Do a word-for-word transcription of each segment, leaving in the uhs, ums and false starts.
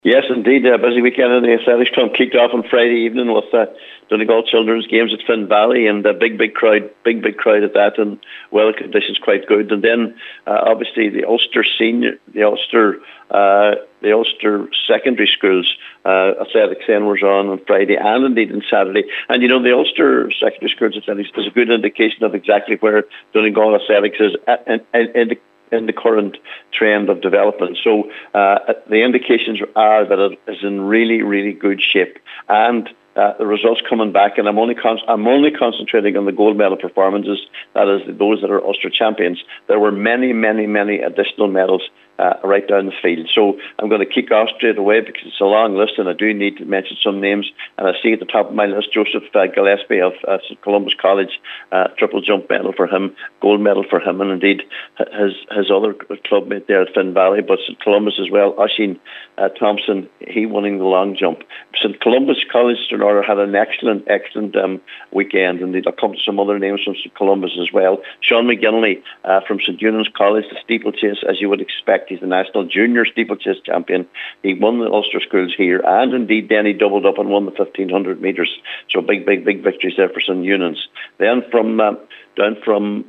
Yes, indeed. A busy weekend in the Athletics Club kicked off on Friday evening with uh, Donegal Children's Games at Finn Valley, and a big, big crowd, big, big crowd at that, and weather conditions quite good. And then, uh, obviously, the Ulster Senior, the Ulster, uh, the Ulster Secondary Schools uh, Athletics then was on on Friday and indeed on Saturday. And you know, the Ulster Secondary Schools Athletics is a good indication of exactly where Donegal Athletics is at, in, in the in the current trend of development. So uh, the indications are that it is in really, really good shape. And uh, the results coming back, and I'm only con- I'm only concentrating on the gold medal performances, that is, those that are Ulster champions. There were many, many, many additional medals Uh, right down the field. So I'm going to kick off straight away because it's a long list and I do need to mention some names. And I see at the top of my list Joseph uh, Gillespie of uh, Saint Columbus College, uh, triple jump medal for him, gold medal for him, and indeed his his other club mate there at Finn Valley, but Saint Columbus as well, Oisin uh, Thompson, he winning the long jump. Saint Columbus College Stranraer had an excellent, excellent um, weekend. Indeed, I'll come to some other names from Saint Columbus as well. Sean McGinley uh, from Saint Eunan's College, the steeplechase, as you would expect. He's the national junior steeplechase champion. He won the Ulster schools here, and indeed then he doubled up and won the fifteen hundred metres. So big, big, big victories there for Saint Eunan's. Then from uh, down from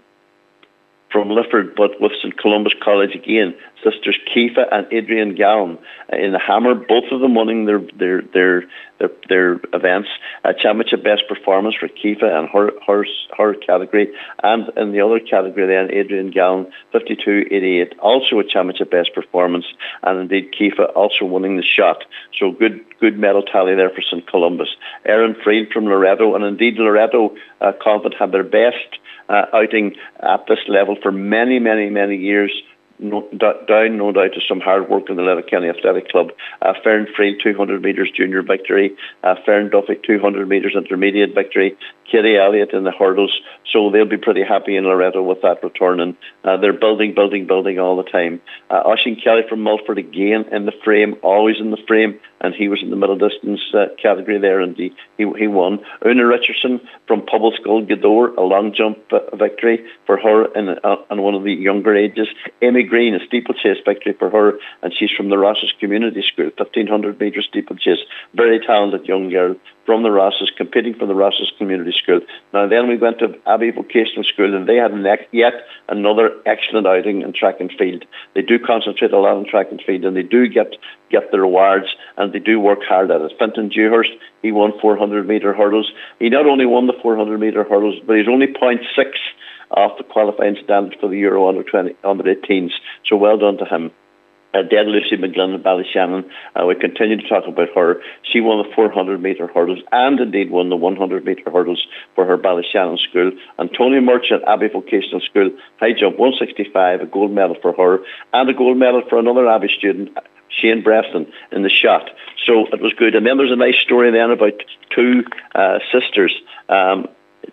from Lifford, but with Saint Columbus College again, sisters Kifa and Adrian Gallen uh, in the hammer, both of them winning their their their their, their events. A championship best performance for Kifa and her her her category, and in the other category then Adrian Gallen fifty-two eighty-eight, also a championship best performance, and indeed Kifa also winning the shot. So good good medal tally there for Saint Columbus. Erin Freed from Loreto, and indeed Loreto uh, Convent had their best uh, outing at this level for many many many years. No, down, no doubt, to some hard work in the Letterkenny Athletic Club. Uh, Fern Freed, two hundred metres junior victory. Uh, Fern Duffy, two hundred metres intermediate victory. Katie Elliott in the hurdles. So they'll be pretty happy in Loreto with that returning. Uh, they're building, building, building all the time. Uh, Oisin Kelly from Mulford again in the frame, always in the frame, and he was in the middle distance uh, category there, and he, he, he won. Una Richardson from Pobbleskull Gweedore, a long jump uh, victory for her in, uh, in one of the younger ages. Amy Green, a steeplechase victory for her, and she's from the Rosses Community School, fifteen hundred metre steeplechase. Very talented young girl from the Rosses, competing for the Rosses Community School. Now then we went to Abbey Vocational School, and they had an, yet another excellent outing in track and field. They do concentrate a lot on track and field, and they do get get the rewards, and they do work hard at it. Fintan Dewhurst, he won four hundred metre hurdles. He not only won the four hundred metre hurdles, but he's only zero point six off the qualifying standard for the Euro under twenty, under eighteens. So well done to him. Uh, Dead Lucy McGlynn of Ballyshannon, uh, we continue to talk about her. She won the four hundred metre hurdles and indeed won the one hundred metre hurdles for her Ballyshannon school. And Tony Merchant, Abbey Vocational School, high jump one sixty-five, a gold medal for her, and a gold medal for another Abbey student, Shane Breston, in the shot. So it was good. And then there's a nice story then about two uh, sisters, um,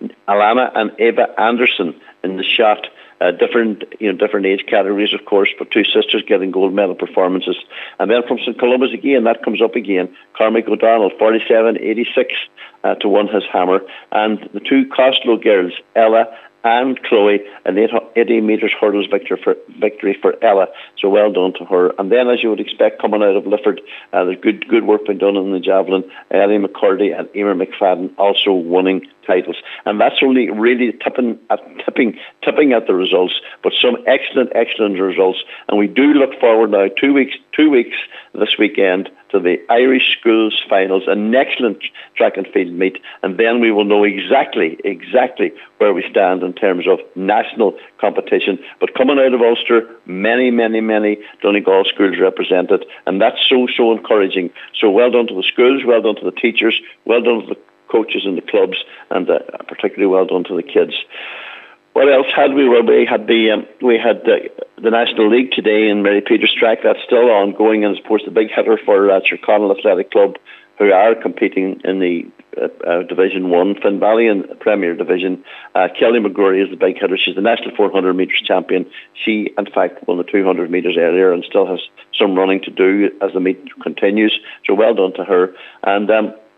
Alana and Eva Anderson, in the shot. Uh, different, you know, different age categories, of course, but two sisters getting gold medal performances. And then from Saint Columbus again, that comes up again. Cormac O'Donnell, forty-seven eighty-six uh, to win his hammer. And the two Costello girls, Ella and Chloe, an eighty metres hurdles victory for, victory for Ella. So well done to her. And then, as you would expect, coming out of Lifford, uh, there's good good work being done in the javelin. Ellie McCurdy and Emer McFadden also winning titles. And that's only really tipping at, tipping, tipping at the results, but some excellent, excellent results. And we do look forward now, two weeks, two weeks this weekend, to the Irish Schools Finals, an excellent track and field meet, and then we will know exactly, exactly where we stand in terms of national competition. But coming out of Ulster, many, many, many Donegal schools represented, and that's so, so encouraging. So well done to the schools, well done to the teachers, well done to the coaches in the clubs, and uh, particularly well done to the kids. What else had we? Well, we had the um, we had the, the National League today in Mary Peters Track. That's still ongoing, and of course the big hitter for uh, Tyrconnell Athletic Club, who are competing in the uh, uh, Division One, Finn Valley and Premier Division. Uh, Kelly McGrory is the big hitter. She's the national four hundred metres champion. She, in fact, won the two hundred metres earlier and still has some running to do as the meet continues. So well done to her. And um,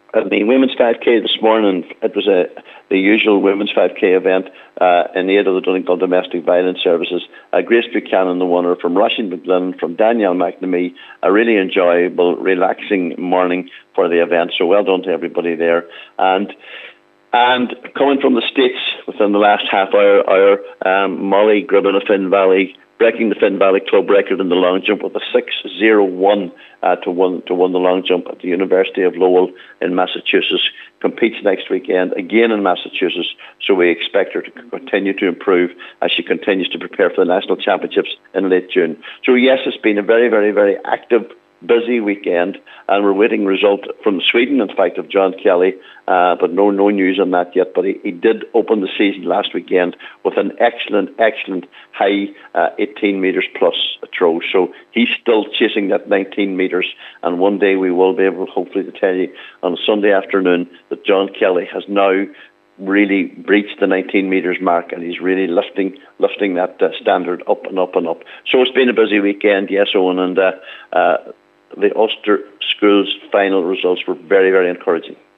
At the women's five K this morning, it was a the usual women's five K event uh, in aid of the Donegal Domestic Violence Services. Uh, Grace Buchanan, the winner, from Roisin McGlynn, from Danielle McNamee. A really enjoyable, relaxing morning for the event. So well done to everybody there. And and coming from the States within the last half hour, hour um, Molly Gribben of Finn Valley, breaking the Finn Valley Club record in the long jump with a six oh one uh, to win to win the long jump at the University of Lowell in Massachusetts. Competes next weekend again in Massachusetts, so we expect her to continue to improve as she continues to prepare for the national championships in late June. So yes, it's been a very, very, very active, busy weekend, and we're waiting result from Sweden, in fact, of John Kelly, uh, but no no news on that yet. But he, he did open the season last weekend with an excellent, excellent high uh, eighteen metres plus throw. So he's still chasing that nineteen metres, and one day we will be able, hopefully, to tell you on a Sunday afternoon that John Kelly has now really breached the nineteen metres mark, and he's really lifting lifting that uh, standard up and up and up. So it's been a busy weekend, yes, Owen, and uh, uh, the Ulster Schools final results were very, very encouraging.